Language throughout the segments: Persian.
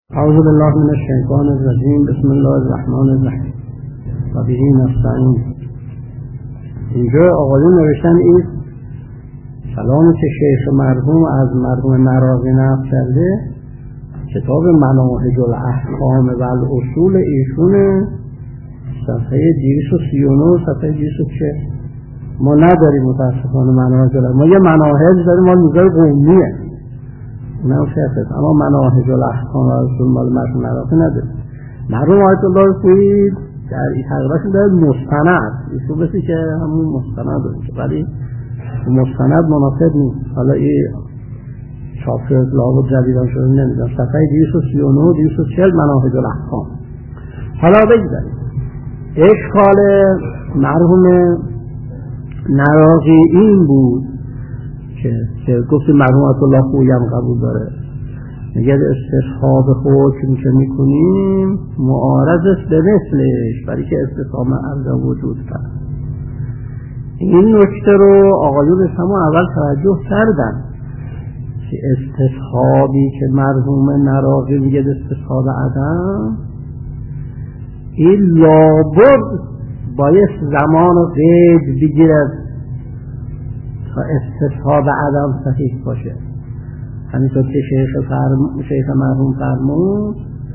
اعوذ بالله من الشیطان الرجیم. بسم الله الرحمن الرحیم. و به نستعین. اینجا آقایون نوشتن این کلامی که شیخ مرحوم از مرحوم مراغی نقل کرده، کتاب مناهج الاحکام و الاصول ایشون، صفحه 239 صفحه 240. ما نداریم متاسفانه مناهج الاحکام. ما یه مناهج داریم، ما میگه قومیه، اونم شیخه، اما مناهج الاحکام و اصول مال مرحوم مراغی نداریم. مرحوم آیت الله خویی در این تقریبا داره مستند، ایشون بسی که همون مستند داریم، ولی مستند مناسب نیست. حالا این چاپ لابد جدیدان شده نمیدونم، صفحه 239 240 مناهج الاحکام. حالا بگذاریم اشکال مرحوم مراغی این بود که گفت مرحوم آیت الله خویی هم قبول داره، میگه استصحاب حکم که میکنیم معارض است به مثلش، برای که استصحاب عرض وجود کرد. این نکته رو آقایون همون اول توجه کردن که استصحابی که مرحوم مراغی میگه استصحاب عدم، این لابد باید زمان و قید بگیرد تا استصحاب عدم صحیح باشه. همینطور که شیخ مرحوم فرمود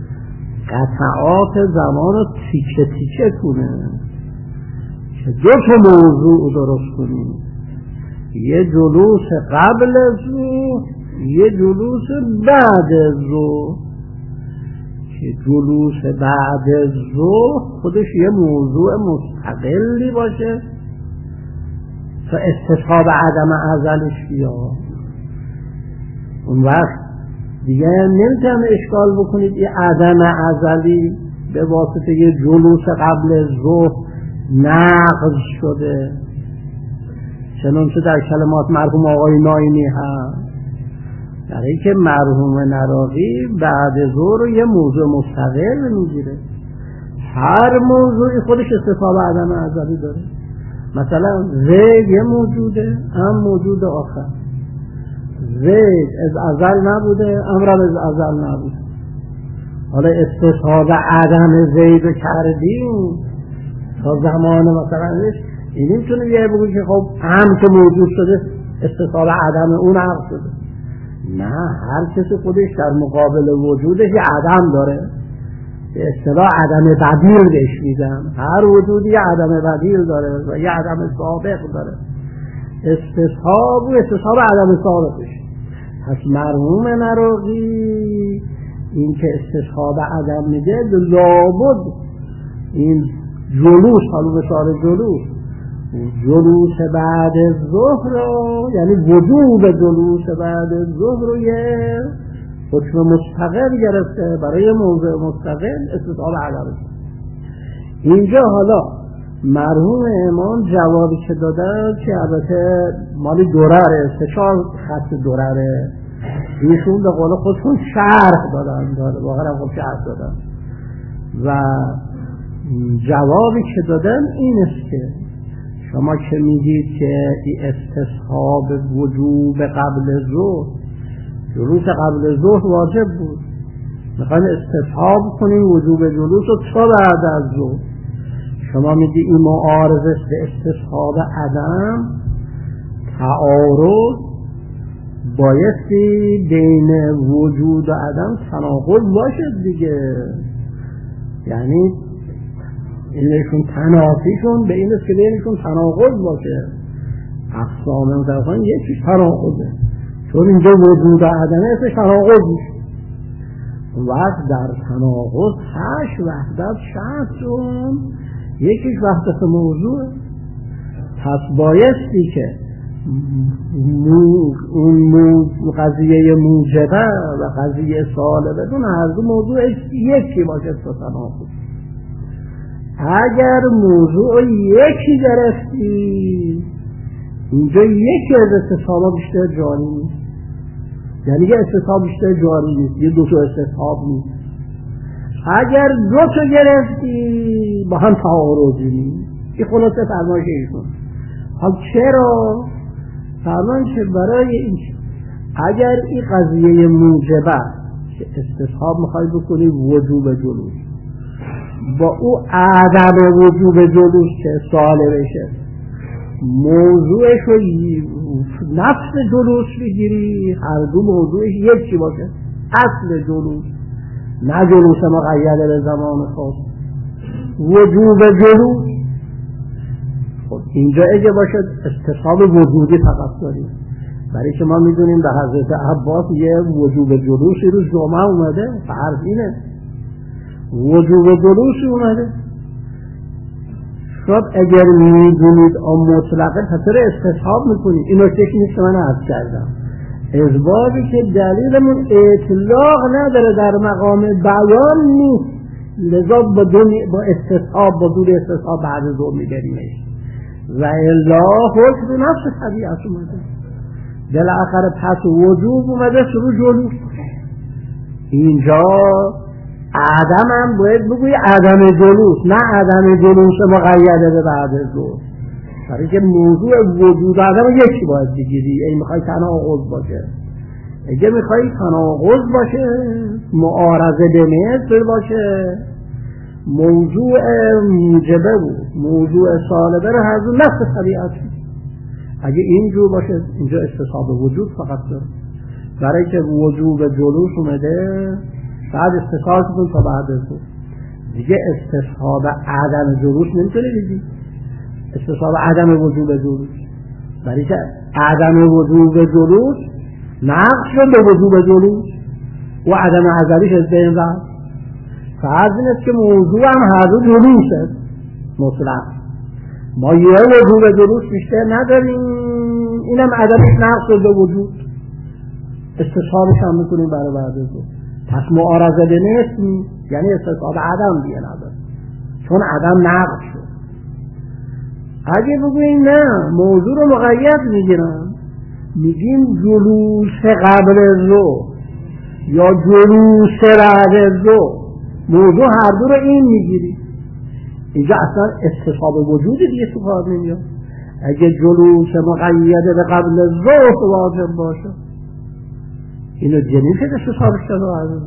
قطعات زمان رو تیکه تیکه کنه که دو تا موضوع درست کنیم، یه جلوس قبل از ظهر، یه جلوس بعد از ظهر، که جلوس بعد از ظهر خودش یه موضوع مستقلی باشه تا استصحاب عدم ازلش بیاد. اون وقت دیگه نمیتونم اشکال بکنید این عدم ازلی به واسطه یه جلوس قبل از ظهر نقض شده، چنانچه در کلمات مرحوم آقای ناینی هست، در این که مرحوم مراغی بعد ظهر رو یه موضوع مستقل میگیره، هر موضوعی خودش استصحاب عدم ازلی داره. مثلا زید یه موجوده، هم موجود آخر. زید از ازل نبوده، امر از ازل نبوده. حالا استصحاب عدم زید رو کردیم تا زمان مثلا این میتونه یه بگوید که خب هم که موجود شده استصحاب عدم اون عقل شده. نه، هر کسی خودش در مقابل وجودش یه عدم داره، به اصطلاح عدم بدیل بهش میگن. هر وجودی یه عدم بدیل داره و یه عدم سابق داره. استصحاب و استصحاب عدم سابقش. پس مرحوم مراغی این که استصحاب عدم میده لابد این جلوس، حالا مثال جلوس بعد از ظهر رو، یعنی وجوب جلوس بعد از ظهر رو یه حکم مستقل گرفته برای موضوع مستقل استصحاب عدم. اینجا حالا مرحوم امام جوابی که دادن که البته مالی درره، 3-4 خط درره، ایشون به قول خودشون شرح دادن، واقعا خب شرح دادن و جوابی که دادن این است که شما که میگید که این استصحاب وجوب قبل ظهر، جلوس قبل ظهر واجب بود، میخواین استصحاب کنیم وجوب جلوس رو تا بعد از ظهر، شما میگی این معارض است به استصحاب عدم، تعارض بایستی بین وجود و عدم تناقض باشد دیگه. یعنی اینشون تنافیشون به این است که بینشون تناقض باشه. اقسام متفاوتن یکیش تناقضه، چون اینجا وجود و عدمه اسمش تناقض میشه. وقت در تناقض 8 وحدت شرطون، یکیش وحدت موضوع. پس بایستی که اون قضیه موجبه و قضیه سالبه دون هر دو موضوع یکی باشه تا تناقض. اگر موضوع یکی گرفتی اینجا یکی از استصحابا بیشتر جاری نیست، یعنی یه استصحاب بیشتر جاری نیست، یه دو تا استصحاب نیست. اگر 2 تا گرفتی با هم تعارضی نیست. این خلاصه فرمایش ایشون. حال چرا؟ فرمان که برای این اگر این قضیه موجبه که استصحاب میخوای بکنی وجوب جلوس، با او عدم وجوب جلوس که سالبشه موضوعش رو نفس جلوس بگیری، هر دو موضوعش یکی باشه، اصل جلوس، نه جلوس مقید به زمان خاص، وجوب جلوس. خب اینجا اگه باشه استصحاب وجودی فقط داریم، برای که ما میدونیم به حضرت عباس یه وجوب جلوسی رو جمعه اومده، فرض اینه وجوب جلوسی اومده. شب اگر میدونید آن مطلقه پسر استصحاب میکنید، این نکته نیست که من عرض کردم، اثباتی که دلیلمون اطلاق نداره در مقام بیان نیست، لذا با استصحاب با دور استصحاب بعد ظهر میبریمش و الا حکم نفس طبیعت اومده. بالاخره پس وجوب اومده شروع جلوس. اینجا عدم هم باید بگوی عدم جلوس، نه عدم جلوس مقیده به بعد ظهر، برای که موضوع وجود عدم یکی باید بگیری. اگه میخوای تناقض باشه، اگه میخوای تناقض باشه، معارضه به مثل باشه، موضوع موجبه بود موضوع سالبه رو هر دو نفس طبیعت. اگه اینجور باشه اینجا استصحاب وجود فقط داره، برای که وجوب جلوس اومده بعد استصحاب کن تا بعد تو دیگه استصحاب عدم جلوس نمیتونه بگی، استصحاب عدم وجوب جلوس، برای که عدم وجوب جلوس نقص شد به وجوب جلوس و عدم ازلیش از بین رفت. فرض این است که موضوع هم هر دو جلوسه مطلق، ما یه وجوب جلوس بیشتر نداریم، اینم عدمش نقص شد به وجود، استصحابش هم میکنیم برای بعد تو. پس معارضه به مثل یعنی استصحاب عدم دیگه نداره، چون عدم نقص شد. اگه بگویم نه موضوع رو مقید میگیرم، میگیم جلوس قبل ظهر یا جلوس بعد ظهر، موضوع هر دو رو این میگیری، اینجا اصلا استصحاب وجود دیگه تو کار نمیاد. اگه جلوس مقید به قبل ظهر واجب باشه اینو جنین شد استصحابش شده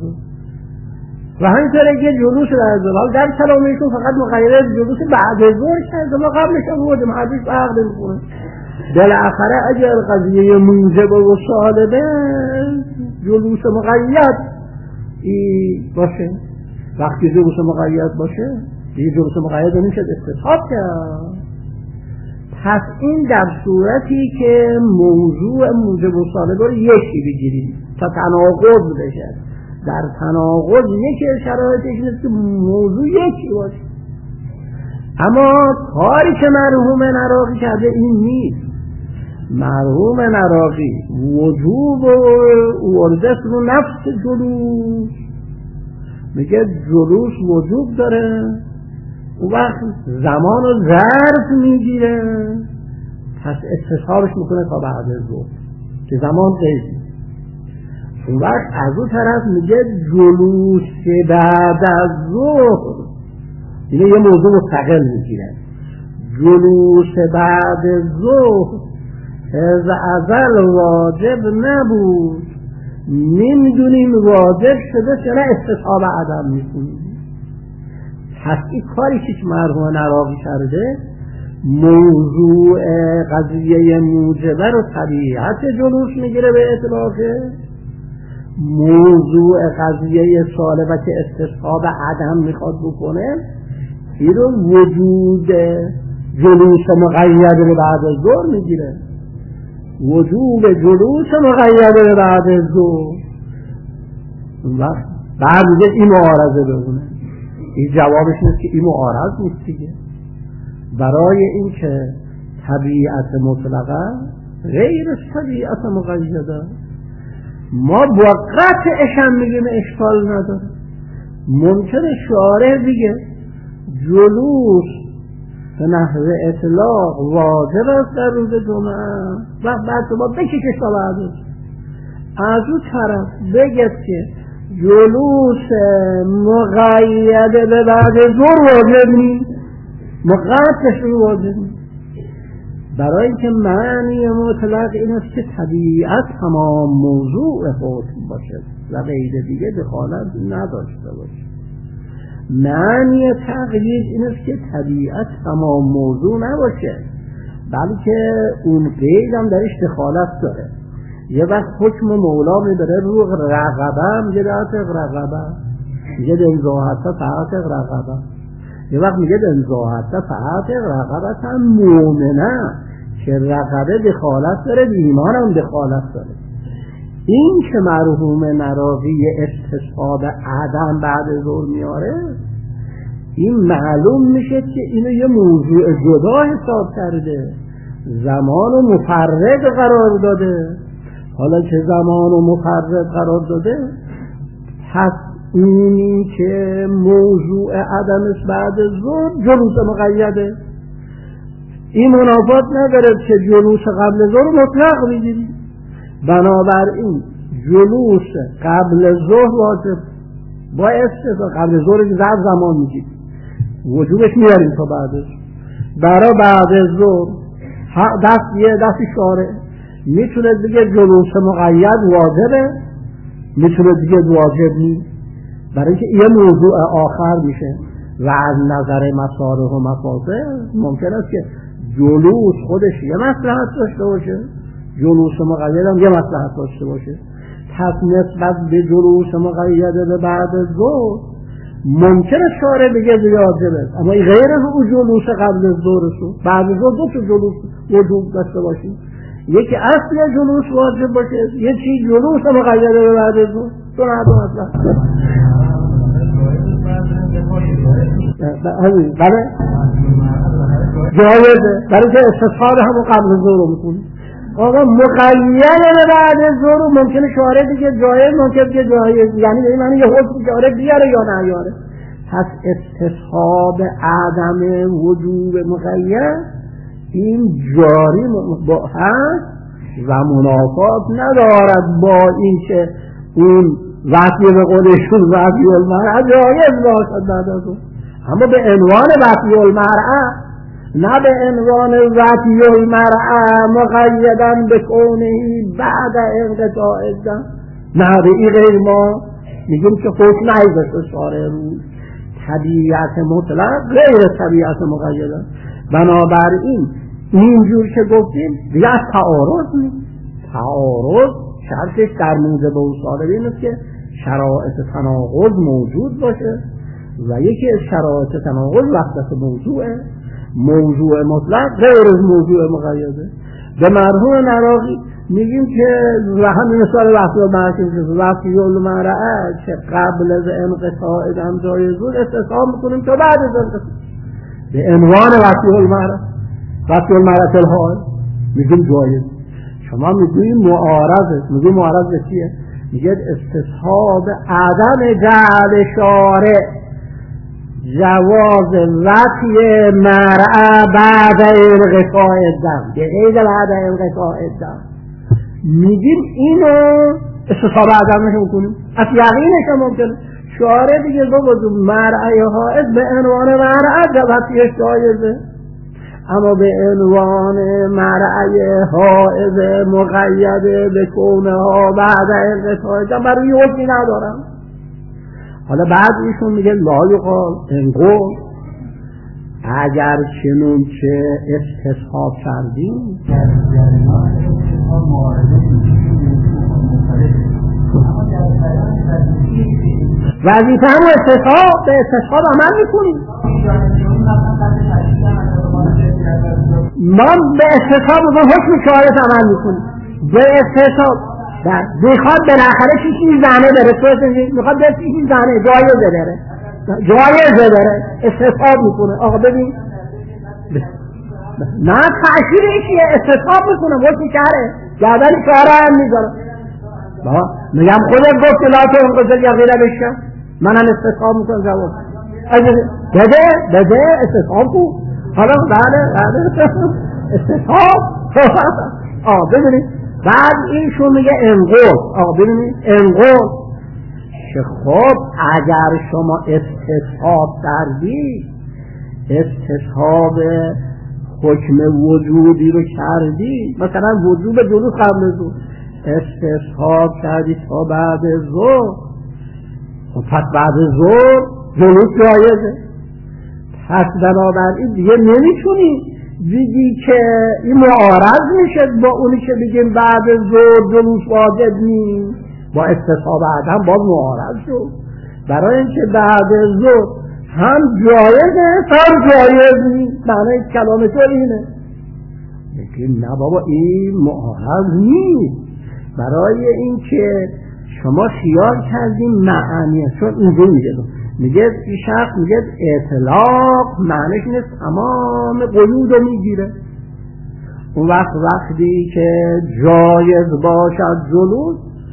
و همینطور اگه جلوس بعد ظهر در کلامشون فقط مقید جلوس بعد ظهر شده، ما قبلش هم بودیم حدیث عقد میکنه. بالاخره اگر قضیه موجب و سالبه جلوس مقید باشه، وقتی جلوس مقید باشه دیگه جلوس مقید نمیشه استصحاب کرد. پس این در صورتی که موضوع موجب و سالبه رو یکی بگیریم تا تناقض بشه. در تناقض یکی شرایطش نیست که موضوع یکی باشه، اما کاری که مرحوم عراقی کرده این نیست. مرحوم عراقی وجوب ورده رو نفس جلوس، میگه جلوس وجوب داره، اون وقت زمان و ظرف میگیره، پس استصحابش میکنه تا بعد ظهر که زمان قید. اون وقت از اون طرف میگه جلوس بعد از ظهر، اینه یه موضوع مستقل میگیره. جلوس بعد ظهر از ازل واجب نبود، نمیدونیم واجب شده چرا استصحاب عدم میکنیم. پس این کاری که مرحوم عراقی کرده موضوع قضیه موجبه رو طبیعت جلوس میگیره به اطلاقه، موضوع قضیه سالبه که استصحاب عدم میخواد بکنه این رو وجود جلوس مقید به بعد از ظهر میگیره، وجود جلوس مقید به بعد از ظهر. بعد میگه این معارضه بمونه، این جوابش نیست که این معارض نیست دیگه، برای این که طبیعت مطلقه غیر طبیعت مقیده. ما با قطعش هم میگیم اشکال نداره، ممکنه شارع بگه جلوس به نحو اطلاق واجب است در روز جمعه و بعد شما بکشش تا بعدش، از اون طرف بگید که جلوس مقید به بعد ظهر واجب نیست، مقطعش رو واجب نیست، برای اینکه معنی مطلق این است که طبیعت تمام موضوع حکم باشه. و غیر دیگه دخالت نداشته باشه. معنی تقیید این است که طبیعت تمام موضوع نباشه، بلکه اون قید هم درش دخالت داره. یه وقت حکم مولا میبره رو رقبه، میگه دعتق رقبه، میگه دنزاحته فعتق رقبه. یه وقت میگه دنزاحته فعتق رقبه هم مومنه که رقبه دخالت داره، ایمان هم دخالت داره. این که مرحوم نراقی استصحاب عدم بعد ظهر میاره، این معلوم میشه که اینو یه موضوع جدا حساب کرده، زمان و مفرد قرار داده. حالا که زمان و مفرد قرار داده، پس اینی که موضوع عدم است بعد ظهر جلوس مقیده، این منافات نداره که جلوس قبل ظهر مطلق بگیری. بنابراین جلوس قبل ظهر واجب با استثناء قبل ظهر که در زمان میگید وجوبش میاریم تا بعدش. برای بعد ظهر دست شارع میتونه دیگه جلوس مقید واجبه، میتونه دیگه واجب نیست، برای اینکه یه موضوع آخر میشه و از نظر مصالح و مفاسد ممکن است که جلوس خودش یه مصلحت داشته باشه، جلوس مقید هم یه مصلحت داشته باشه. پس نسبت به جلوس مقید به بعد ظهر ممکنه شارع بگه واجبه، اما این غیر از اون جلوس قبل ظهر بعد ظهر دو تا جلوس وجود داشته باشه، یکی اصل جلوس واجب باشه، یکی جلوس مقید به بعد ظهر. تو نه دو مطلب. بله جایزه، برای که استصحاب همون قبل ظهر میکنی. آقا مقید به بعد ظهر ممکنه شارع دیگه جایز، ممکنه دیگه جایز، یعنی به معنی یه حکم شارع بیاره یا نیاره. پس استصحاب عدم وجوب مقید این جاری هست و منافات ندارد با این که اون وحی به قولشون وحی المرأة جایز باشد بعد از اون، اما به عنوان وحی المرأة، نه به عنوان وحی المرأة مقیدن به کونهی بعد انقطاع الدم. نه به این غیر ما میگیم که حکم نایزش شارع روز طبیعت مطلق غیر طبیعت مقیدن. بنابراین اینجور که گفتیم دیگه از تعارض نیست. تعارض شرطش در موجب اصول این است که شرایط تناقض موجود باشه و یکی از شرایط تناقض وحدت موضوع مطلق غیر از موضوع مقیده. به مرحوم نراقی میگیم که همین مثال وحی المرأة که قبل از انقطاع دم جایز بود استصحاب میکنیم تا بعد از انقطاع به عنوان وحی المرأة الحال میگیم جایز. شما میگوییم معارضه، میگیم معارضه چیه؟ میگه استصحاب عدم جعل شارع جواز وحی مرأة بعد انقطاع الدم به غیر بعد انقطاع الدم، میگیم اینو استصحاب عدمش میکنیم. از یقینش هم ممکنه شارع دیگه بگذاریم مرأة حائض به عنوان مرأة وحیش جایزه، اما به عنوان مرأة حائض مقیده به کونه ها بعد انقطاع الدم برای حکمی ندارم. حالا بعد ایشون میگه لا یقال انقل اگر چنون که استصحاب کردیم وظیفه هم استصحاب به استصحاب عمل میکنیم. ما به استصحاب و حکم شارع عمل میکنیم. به استصحاب میخواد بالاخره چیزی زنه بره، میخواد به چیزی زنه جایزه بره استصحاب میکنه. آقا ببین نه تأثیر ایشیه استصحاب میکنه حکم شرعه گردن شارع هم میذاره. میگم خودت گفت لا تو انقضل یقیره بشه منم استصحاب میکنم جواب بده استصحاب کن. حالا بعد استصحاب ببینید بعد اینشون میگه انقض. ببینید انقض که خب اگر شما استصحاب کردی استصحاب حکم وجودی رو کردی، مثلا وجوب جلوس قبل ظهر استصحاب کردی تا بعد ظهر، پس بعد ظهر جلوس جایزه. پس بنابراین دیگه نمیتونی بگی که این معارض میشه با اونی که بگیم بعد ظهر جلوس واجب نیست، با استصحاب عدم باز معارض شد. برای اینکه بعد ظهر هم جایزه هم جایز نیست. معنی کلام تو اینه. بگیم نه بابا این معارض نیست، برای اینکه شما خیال کردیم معنیه. چون اینجا میگه این شخص میگه اطلاق معنیش نیست تمام قیود رو میگیره. اون وقتی که جایز باشد جلوس،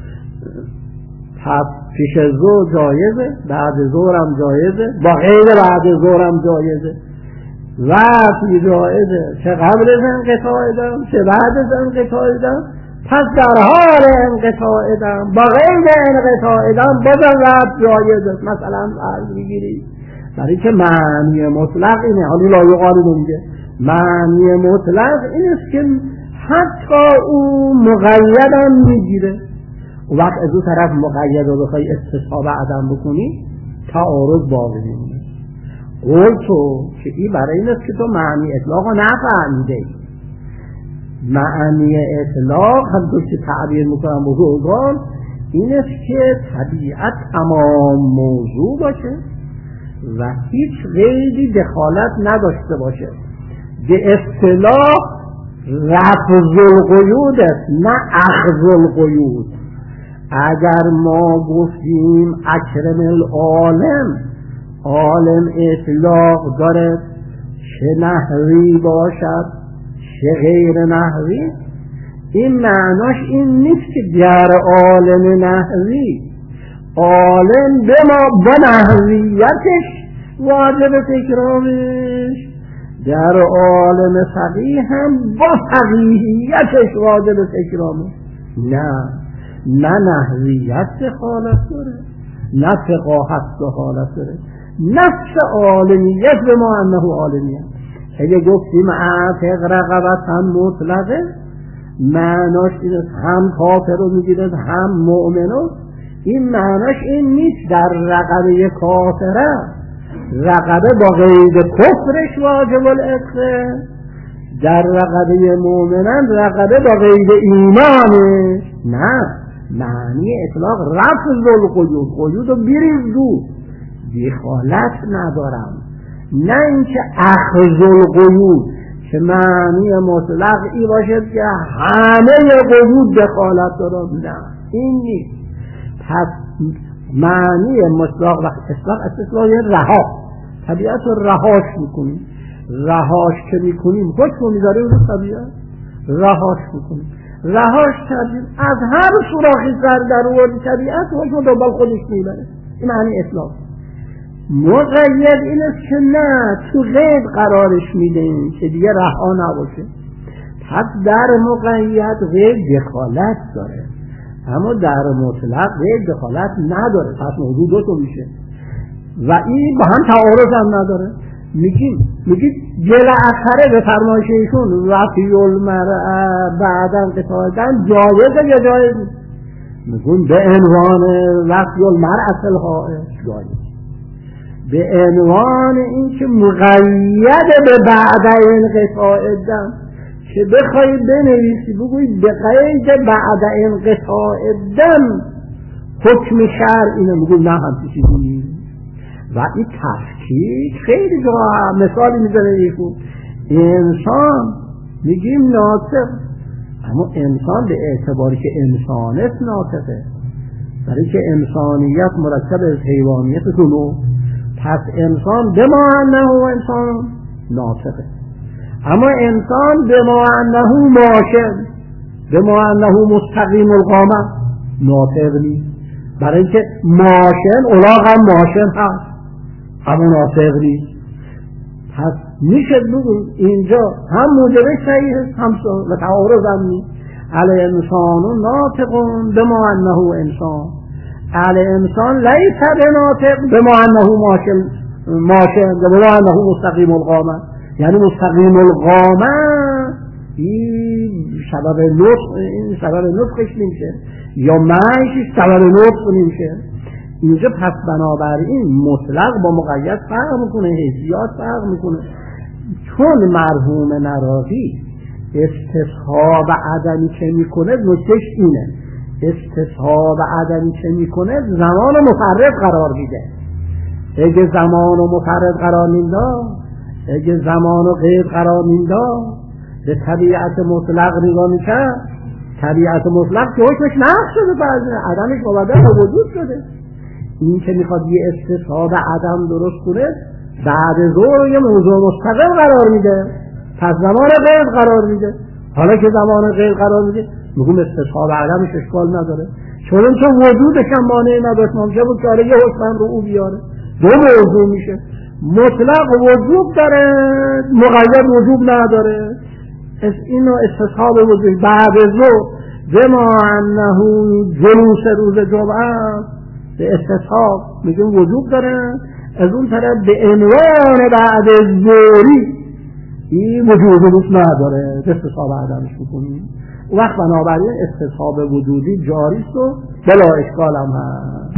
پس پیش ظهر جایزه، بعد ظهر هم جایزه، با غیر بعد ظهر هم جایزه. وقتی جایزه چه قبل از انقطاع دم چه بعد از انقطاع دم، پس در حال انقطاع دم با غیر انقطاع دم بازم وقت جایزه. مثلا فرض میگیری برای که معنی مطلق اینه، حالی لایقاری نمیگه، معنی مطلق این است که حتی اون مقید هم میگیره. و وقت از اون طرف مقید رو بخوای استصحاب عدم بکنی تعارض باقی میمونه. قول تو که این برای این است که تو معنی اطلاق رو نفهمیده. معنی اطلاق همطور که تعبیر میکنم بزرگان این است که طبیعت تمام موضوع باشه و هیچ غیری دخالت نداشته باشه. به اصطلاح رفض القیود است نه اخذ القیود. اگر ما گفتیم اکرم العالم، عالم اطلاق داره چه نحوی باشد چه غیر نحوی، این معناش این نیست که در عالم نحوی عالم به ما با نحویتش واجب تکرامش، در عالم فقیه هم با فقیهیتش واجب تکرامش. نه نحویت دخالت داره، نه فقاهت دخالت داره، نفس عالمیت به ما انه عالمیت. اگه گفتیم اعتق رقبتا مطلقه، معناش این هم کافر رو میگیرد هم مؤمنو. این معناش این نیست در رقبه کافره رقبه با غیر کفرش واجب العتقه، در رقبه مؤمنان رقبه با غیر ایمانش. نه، معنی اطلاق رفض القیود، قیود رو بریز دو، دخالت ندارم. نه اینکه اخذ القیود که معنی مطلق ای باشد که همه قیود دخالت دارم، نه این نیست. پس معنی مطلق و اطلاق اصلا رها، طبیعت رو رهاش میکنیم. رهاش که میکنیم حکم میذاریم رو طبیعت رهاش میکنیم. رهاش کردیم از هر سوراخی سر در ورد طبیعت حکم دنبال خودش میبره. این معنی اطلاق. مقید این است که نه تو غیب قرارش میدیم که دیگه رها نباشه. پس در مقید غیب دخالت داره، اما در مطلق غیب دخالت نداره. پس موضوع دو تا میشه و این با هم تعارض هم نداره. میگید جل اخره به فرمایش ایشون وفی المرء بعد انقطاع دم جایزه یا جایز نیست؟ میگون به عنوان وفی المرء فی الحائض جایز، به عنوان این که مقید به بعد انقطاع دم که بخوای بنویسی بگوی به قید بعد انقطاع دم حکم شرعی نمیگون، نه هم چیزی نیست. و این تفکیک خیلی جا مثالی میزنه ایشون. انسان میگیم ناطق، اما انسان به اعتباری که انسان است ناطقه، برای که انسانیت مرکب از حیوانیت دونو. پس انسان به ما انه انسان ناطقه، اما انسان به ما انه ماشن، به ما انه مستقیم القامه ناطق نیست. برای که ماشن اولاغ هم ماشن هست اما ناطق نیست. پس میشه بگویم اینجا هم موجبه صحیح هست هم و تعارض هم نیست. علی انسان ناطقون به ما انه انسان، علی انسان لیس به ناطق به ما انه ماشن به ما انه مستقیم القامه. یعنی مستقیم القامه این سبب نطق، این سبب نطقش نمیشه، یا معنیش سبب نطق نمیشه. اینجا پس بنابراین مطلق با مقید فرق میکنه، حیثیات فرق میکنه. چون مرحوم نراقی استصحاب عدمی که میکنه، نکتهش اینه، استصحاب عدمی که میکنه زمان مفرد قرار میده. اگه زمان مفرد قرار میداد، اگه زمان غیر قرار میداد، به طبیعت مطلق نگاه میکرد، طبیعت مطلق که حکمش نقص شده، بعد عدمش مبدل به وجود شده. این که میخواد یه استصحاب عدم درست کنه، بعد ظهر یه موضوع مستقل قرار میده، پس زمان غیر قرار میده. حالا که زمان غیر قرار میده، میگم استصحاب عدمش اشکال نداره، چون وجودش هم مانع نداره. ممکنه بود که یه حکم رو او بیاره، دو موضوع میشه، مطلق وجود داره، مقید وجود نداره. اینو استصحاب وجود بعد ظهر بما انه جلوس روز جمعه به استصحاب میگیم وجود داره، از اون طرف به عنوان بعد ظهری این وجود نداره، استصحاب عدمش بکنیم. اون وقت بنابراین استصحاب وجودی جاری است و بلا اشکال هم هست.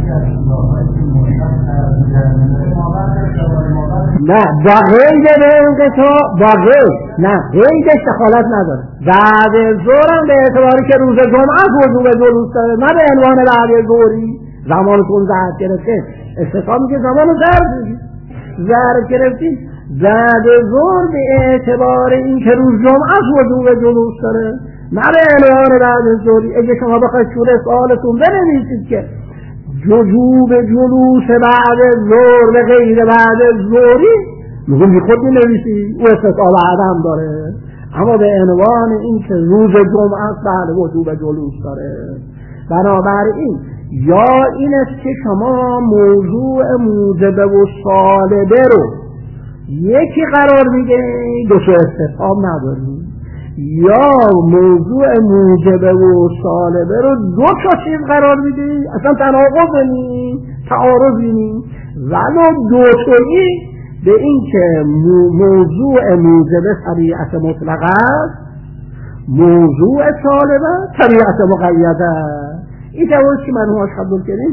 نه با غیر انقطاع، با غیر نه، غیرش دخالت نداره. بعد ظهر هم به اعتباری که روز جمعه وجود جلوس داره، نه به عنوان بعد ظهری. زمانتون ظرف گرفته، استصحاب میگه زمانو ظرف گرفتی، بعد ظهر به اعتبار این که روز جمعه وجود جلوس داره، نه به عنوان بعد ظهری. اگه شما بخواید شوره سوالتون بنویسید که وجوب جلوس بعد ظهر به غیر بعد ظهری، میگم بی خود بنویسید، او استصحاب عدم داره، اما به عنوان این که روز جمعه بعد وجوب جلوس داره. بنابراین یا این است که شما موضوع موجب و سالبه رو یکی قرار میده، دو تا استصحاب نداریم، یا موضوع موجب و سالبه رو دو تا چیز قرار میده، اصلا تناقض نی، تعارض نی، ولو دو تایی به این که موضوع موجب طبیعت مطلقه است، موضوع سالبه طبیعت مقیده. این جواب که من هاش قبول کردیم.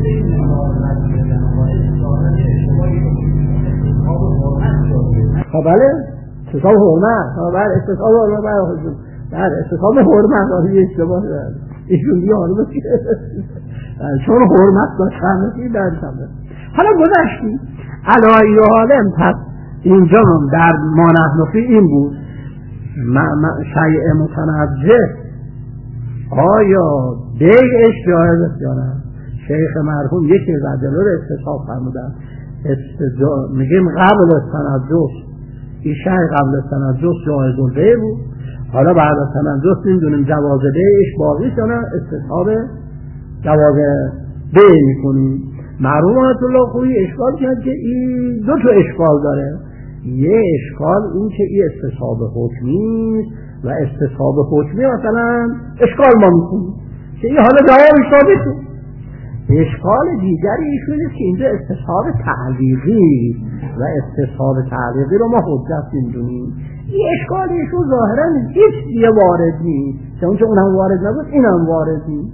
بله استصحاب حرمت، بله استصحاب حرمت، بله استصحاب حرمت آنی اشتباه دارد ایشون دیگه حرمت چون حرمت داشتن در سمده. حالا گذشتیم علایی عالم. پس اینجا هم در ما نحن فی این بود شیء متنجس آیا بیعش جایز است یا نه. شیخ مرحوم یکی از ادله رو استصحاب فرمودن، میگیم قبل از تنجس، این شیء قبل از تنجس جایز البیع بود، حالا بعد از تنجس نمیدونیم جواز بیعش باقی است یا نه، استصحاب جواز بیع میکنیم. مرحوم آیت الله خویی اشکال کرد که این دو تا اشکال داره. یه اشکال این که این استصحاب حکمی و استصحاب حکمی مثلا اشکال ما میکنیم که این حالا جوابش ثابته. اشکال دیگری ایشون است که اینجا استصحاب تعلیقی و استصحاب تعلیقی رو ما حجت میدونیم. این اشکال ایشون ظاهرا هیچ دیگه وارد نیست، چون اونم وارد نبود اینم وارد نیست.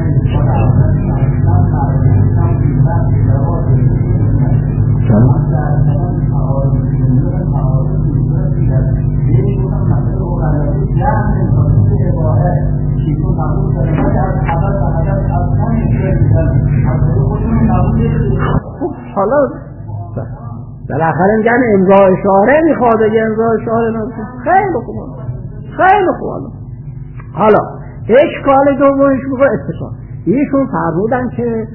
خب حالا بالاخره میگن امضا اشاره میخواد، اگه امضا اشاره نمیشه خیلی خوب، خیلی خوب. حالا اشکال دومش میگه استصحاب. ایشون فرمودن که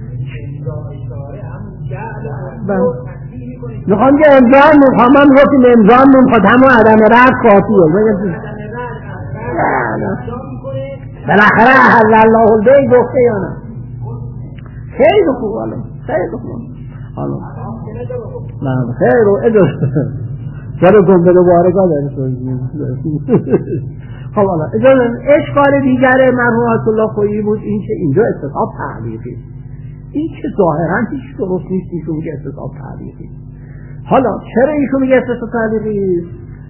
میخوام که امضا میخوام، من میگفتیم امضا میخواد همون عدم رد کافیه. بالاخره احل الله البیع گفته یا نه. خیلی خوب، حالا خیلی خوب، حالا نه خیلی رو اجازه چرا گنده دوبارگاه داره. خب حالا اشکال دیگر مرحوم آیت الله خویی بود این که اینجا استصحاب تعلیقی، این که ظاهرا هیچ درست نیست. ایشون میگه استصحاب تعلیقی. حالا چرا ایشون میگه استصحاب تعلیقی؟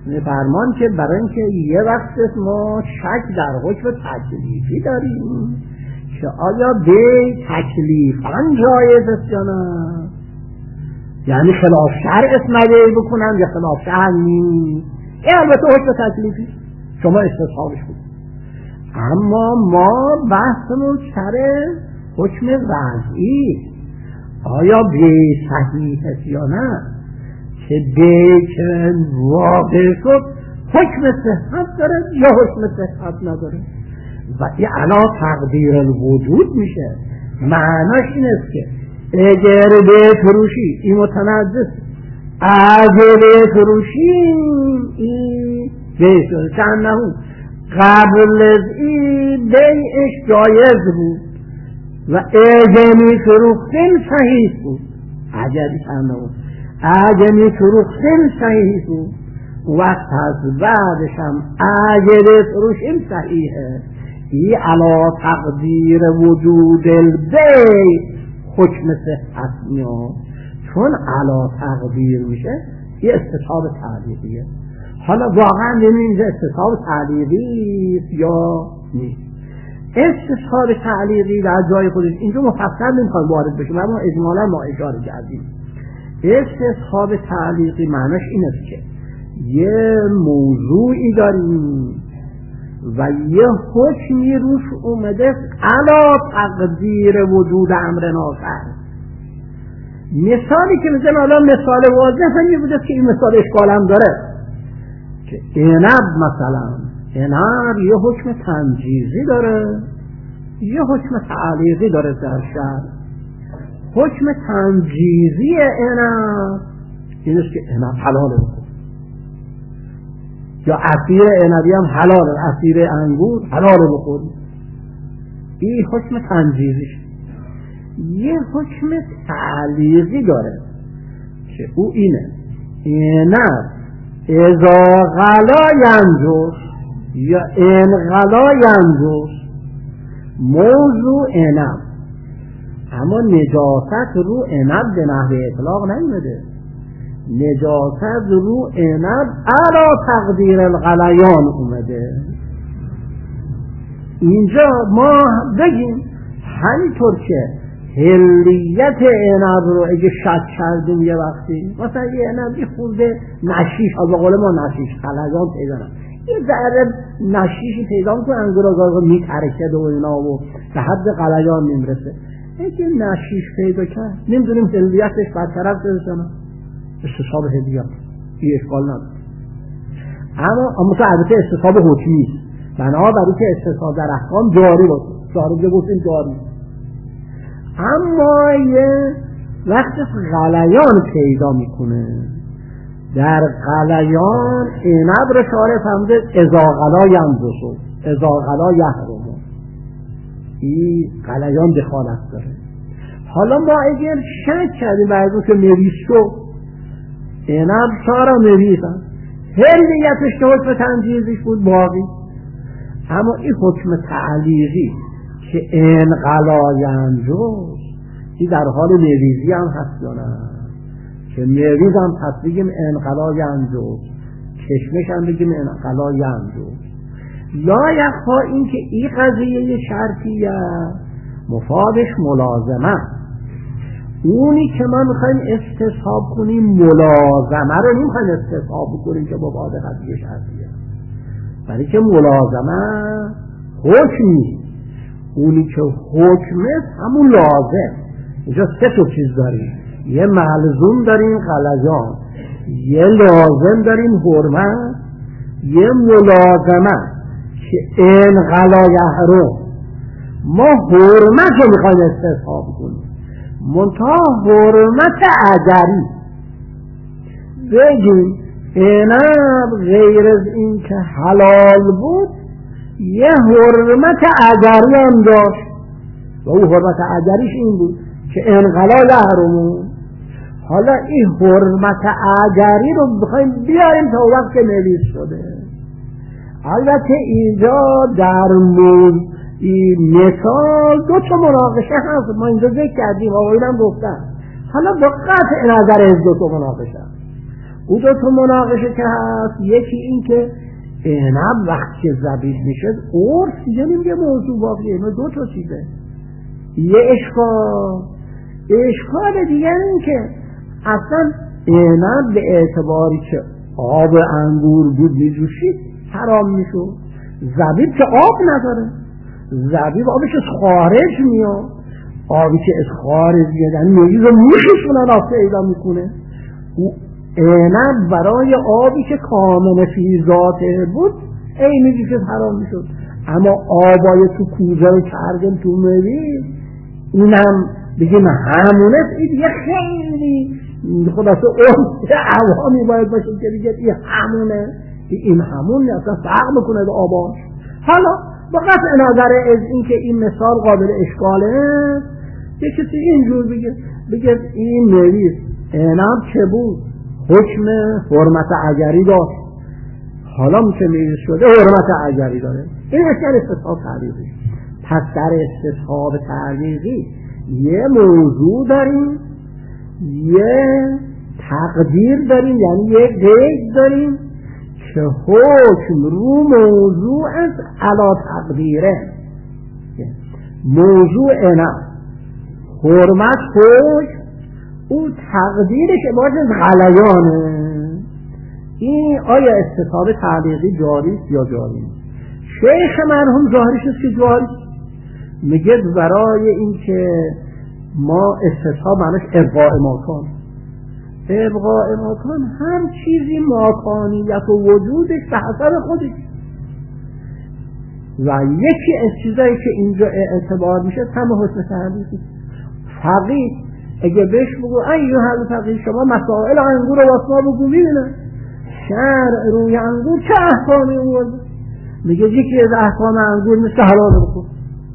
فرمان که برای اینکه یه وقت ما شک در حکم تکلیفی داریم که آیا به تکلیفاً جایز است یا نه، یعنی خلاف شرع اسمده بکنن یا خلاف شرع نیست. این البته حکم تکلیفی شما استصحابش بود، اما ما بحثمون سر حکم وضعی، آیا به صحیح است یا نه، که به که واقع شد حکم صحت داره یا حکم صحت نداره. و این علا تقدیر الوجود میشه. معناش این است که اگر به فروشی این متنجس، اگر به فروشی این بیشتر چند قبل از این بیعش جایز بود و اگر می فروختن صحیح بود، اگر می فروختن صحیح بود، وقت از بعدش هم اگر فروشن صحیحه. این علا تقدیر وجود البیع حکم صحت میاد، چون علا تقدیر میشه یه استصحاب تعلیقیه. حالا واقعا نمی‌دونید استصحاب تعلیقی است یا نیست. استصحاب تعلیقی در جای خودش اینجا مفصل نمیخوایم وارد بشیم، اما اجمالا ما اشاره کردیم. استصحاب تعلیقی معناش این است که یه موضوعی داریم و یه حکمی روش اومده علا تقدیر وجود امر ناصر. مثالی که میزنم حالا مثال واضح همین بوده که این مثال اشکال هم داره، که عنب مثلا، عنب یه حکم تنجیزی داره یه حکم تعلیقی داره در شرع. حکم تنجیزی عنب این است که عنب حلاله بخور، یا عصیر عنبی هم حلاله، عصیر انگور حلاله بخور. این حکم تنجیزیش. یه حکم تعلیقی داره که او اینه، عنب اذا غلا ینجس یا ان غلا ینجس، موضوع عنب، اما نجاست رو عنب به نحو اطلاق نمیده. نجاست رو عنب علا تقدیر الغلیان اومده. اینجا ما بگیم همینطور که حلیت عنب رو اگه شک کردیم یه وقتی، مثلا یه عنب خورده نشیش، از قول ما نشیش غلیان پیدا نکنه، یه ذره نشیشی پیدا میکنه، انگور میترکه و اینا و به حد غلیان نمیرسه. اگه نشیش پیدا کرد نمیدونیم حلیتش برطرف شده، استصحاب حلیت این اشکال نداره. اما البته استصحاب حکمی است، بنابراین که استصحاب در احکام جاری باشه، جاری بگوشیم جاری. اما یه وقت غلیان پیدا میکنه، در غلیان عنب رو شارع فهمده اذا غلا ینجس اذا غلا یحرم، این غلیان دخالت داره. حالا ما اگر شک کردیم بعد که نویس شد عنب سارا نویسن، حلیتش که حکم تنجیزیش بود باقی، اما این حکم تعلیقی که ان غلا ینجس، این در حال نویزی هم هست یا نه؟ که نویز هم هست بگیم ان غلا ینجس، کشمش هم بگیم ان غلا ینجس. لا یخفا این که این قضیه شرطیه مفادش ملازمه، اونی که ما میخوایم استصحاب کنیم ملازمه رو نمیخوایم استصحاب کنیم که مفاد قضیه شرطیه، برای که ملازمه حکمی، اونی که حکمه همون لازم. اینجا سه تا چیز داریم، یه ملزوم داریم غلیان، یه لازم داریم حرمت، یه ملازمه که این غلا یحرم. ما حرمت رو میخوایم استصحاب کنیم، منتها حرمت اجری بگیم عنب غیر از این که حلال بود یه حرمت اجری هم داشت و او حرمت اجریش این بود که ان غلا یحرم. حالا این حرمت اجری رو بخوایم بیاریم تا وقت نویس شده. البته اینجا در این مثال دو تا مناقشه هست، ما اینجا ذکر کردیم، آقایون هم گفتن. حالا با قطع نظر از دو تا مناقشه او دو تا مناقشه که هست، یکی این که عنب وقتی زبیب میشه عرف دیگه نمیگه موضوع باقیه، اینو دو تا چیزه. یه اشکال دیگر این که اصلا عنب به اعتباری که آب انگور بود میجوشید حرام میشد، زبیب که آب نداره، زبیب آبش از خارج میاد، آبی که از خارج میاد یعنی میگه رو میخیشونه را پیدا میکنه. عنب برای آبی که کامل فی ذاته بود اینی که حرام میشد، اما آبای تو کوزه رو کردن تو موید اینم بگیم همونه، این دیگه خیلی خلاصه اون عوامی باید باشه که دیگه این همونه، این همون اصلا فرق میکنه به آباش. حالا با قطع نظر از این که این مثال قابل اشکاله، یه کسی اینجور بگه این موید عنب چه بود؟ حکم حرمت اجری داشت، حالا میشه میریز شده حرمت اجری داره. این اشکال استصحاب تعلیقی. پس در استصحاب تعلیقی یه موضوع داریم، یه تقدیر داریم، یعنی یه قید داریم که حکم رو موضوع از علا تقدیره. موضوع عنب حرمت حکم، او تقدیرش عبارت از غلیانه. این آیا استصحاب تعلیقی جاری است یا جاری نیست؟ شیخ مرحوم ظاهرش است که جاری. میگه برای این که ما استصحاب معنیش ابقاء ماکان، ابقاء ماکان هم چیزی ماکانیت و وجودش به حسب خودش، و یکی از چیزایی که اینجا اعتبار میشه همه حسن تعلیقی. فقیه اگه بهش بگو ایوه الفقیه شما مسائل انگور و واسما بگو ببینه شرع روی انگور چه احکامی اومده، میگه یکی از احکام انگور مثل حلال بکن،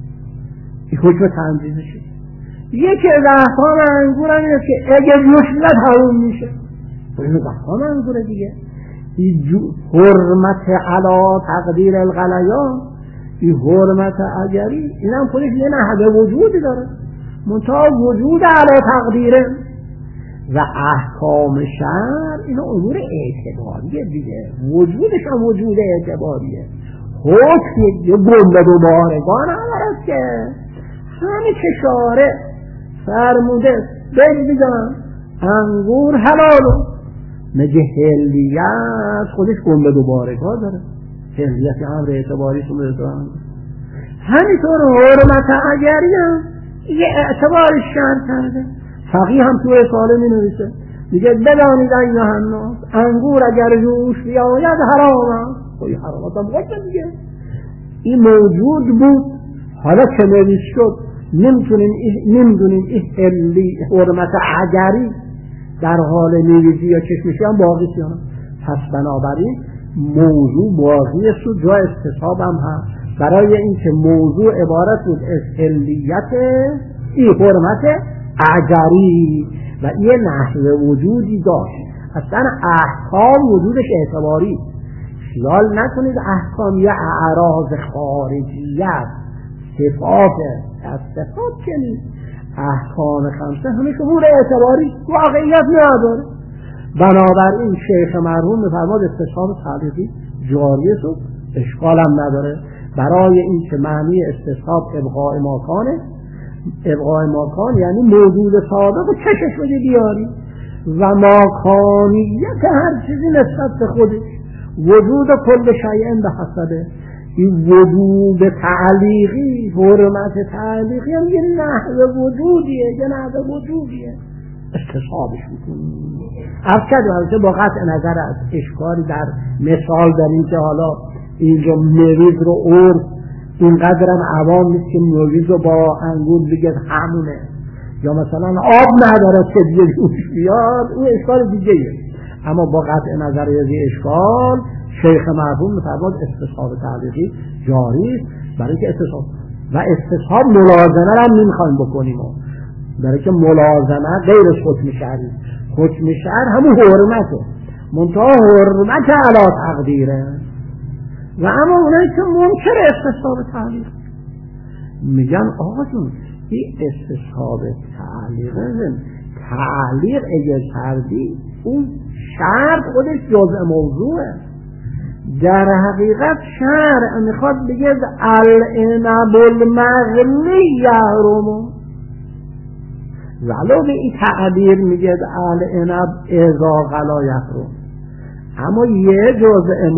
این حکم تنظیمشه. یکی از احکام انگور هم اینه که اگه مشکلت حرام میشه، این احکام انگور دیگه. این حرمت علا تقدیر الغلیان، این حرمت اجری، این هم خودش یه نحوه وجودی داره منتها وجود علا تقدیره. و احکام شرع این امور اعتباریه دیگه، وجودش هم وجود اعتباریه. حکم یه گنبد و بارگان هم که همه که شارع فرموده بگم انگور حلالو، مگه حلیت خودش گنبد و بارگان داره، حلیت امر اعتباری شما دارن. همینطور حرمت اجری هم یه اعتبارش شرط کرده. فقیه هم توی رساله می نویسه میگه بدانید ایها الناس انگور اگر جوش بیاید حرام است. خب این حرامات هم گفته دیگه، این موجود بود، حالا که نویس شد نمیدونیم این حرمت اجری در حال نویسی یا چشمشی هم باقی سیانه. پس بنابراین موضوع باقی است و جا استصحاب هم هست برای اینکه موضوع عبارت بود از حلیت این حرمت اجری و یه نحوه وجودی داشت. اصلا احکام وجودش اعتباری، خیال نکنید احکام یه اعراض خارجیت صفات از صفات که نیست. احکام خمسه همه امور اعتباری واقعیت نداره. بنابراین شیخ مرحوم می‌فرماد استصحاب تعلیقی جاری است و اشکال هم نداره. برای این که معنی استصحاب ابقاء ماکانه، ابقاء ماکان یعنی موجود سابق و چشش بده بیاری و ماکانیت هر چیزی نسبت به خودش، وجود کل شیء به حسبه. این وجود تعلیقی، حرمت تعلیقی هم یه نحوه وجودیه، یه نحوه وجودیه، استصحابش میکنیم. افکد با قطع نظر از اشکالی در مثال داریم که حالا اینجا مویز رو عرف اینقدرم عوام نیست که مویز رو با انگور بگه همونه، یا مثلا آب نداره که دیگه روش بیاد، اون اشکال دیگه ایه. اما با قطع نظر از اشکال شیخ مرحوم می‌فرماد استصحاب تعلیقی جاری برای که استصحاب و استصحاب ملازمه رو نمی‌خوایم بکنیم، برای که ملازمه غیر حکم شرعی، حکم شرع همون حرمته، منتها حرمت علی تقدیره. و اما اونایی که منکر استصحاب تعلیق میگن آقا جون این استصحاب تعلیقه تعلیق اگه کردی اون شرط خودش جزء موضوعه. در حقیقت شرع میخواد بگه العنب المغلی یحرم، ولو به این تعبیر میگه العنب اذا غلا یحرم، اما یه جزء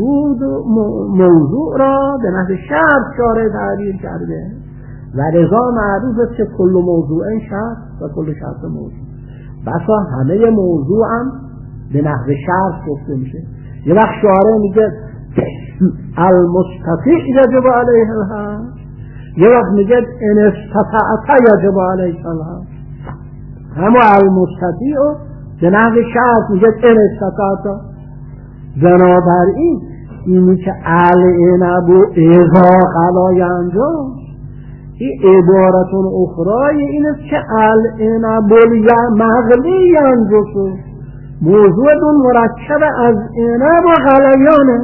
موضوع را به نحو شرط شارع تعبیر کرده و رضا معروف که کل موضوع شرط و کل شرط موضوع. بسا همه موضوع هم به نحو شرط گفته میشه. یه وقت شارع میگه المستطیع یجب علیه الحج، یه وقت میگه ان استطاعت یجب علیه الحج. همه المستطیع به نحو شرط میگه ان استطاعت. بنابراین اینی که العنب اذا غلا ینجم، این عبارتون اخرای این است که العنب المغلی ینجم، موضوعتون مرکب از عنب و غلیانه.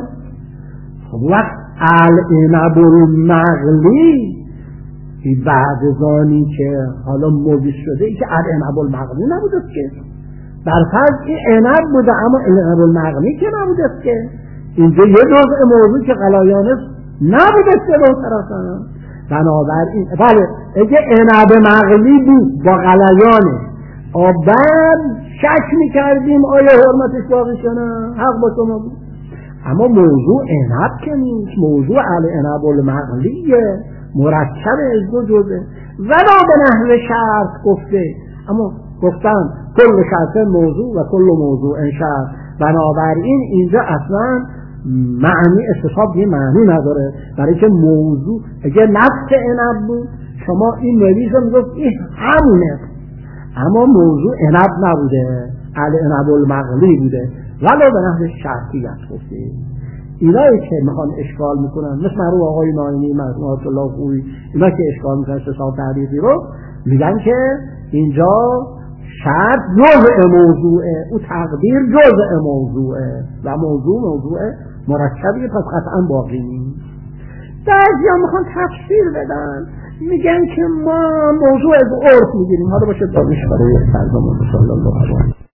وقت العنب المغلی بعد زانی که حالا موجود شده ای که العنب المغلی نبوده که در فرض این عنب بوده اما العنب المغلی که نبوده که اینجا یه جزء موضوع که غلیانه نبوده که دو طرفا. بنابراین بله اگه عنب مغلی بود با غلیانه بعد شک میکردیم آیا حرمتش باقی شده، حق با شما بود. اما موضوع عنب که نیست، موضوع العنب المغلیه، مرکب از دو جزء ولا به نحو شرط گفته، اما گفتن کل شرط موضوع و کل موضوع شرط. بنابراین اینجا اصلا معنی استصحاب یه معنی نداره، برای که موضوع اگه نفس عنب بود شما این نویس رو میگفت این همونه، اما موضوع عنب نبوده، العنب المغلی بوده ولی به نحو شرطیت گفته. اینایی که میخوان اشکال میکنن مثل مرحوم آقای ناینی، مرحوم الله خویی، اینا که اشکال میکنن استصحاب تعریفی رو میگن که اینجا شرط جزء موضوعه، او تقدیر جزء موضوعه و موضوع مرکبی پس قطعا باقی نیست. بعضی ها میخوان تفسیر بدن میگن که ما موضوع از عرف میگیریم. حالا باشه دانش برای ترجمه. صلی الله علیه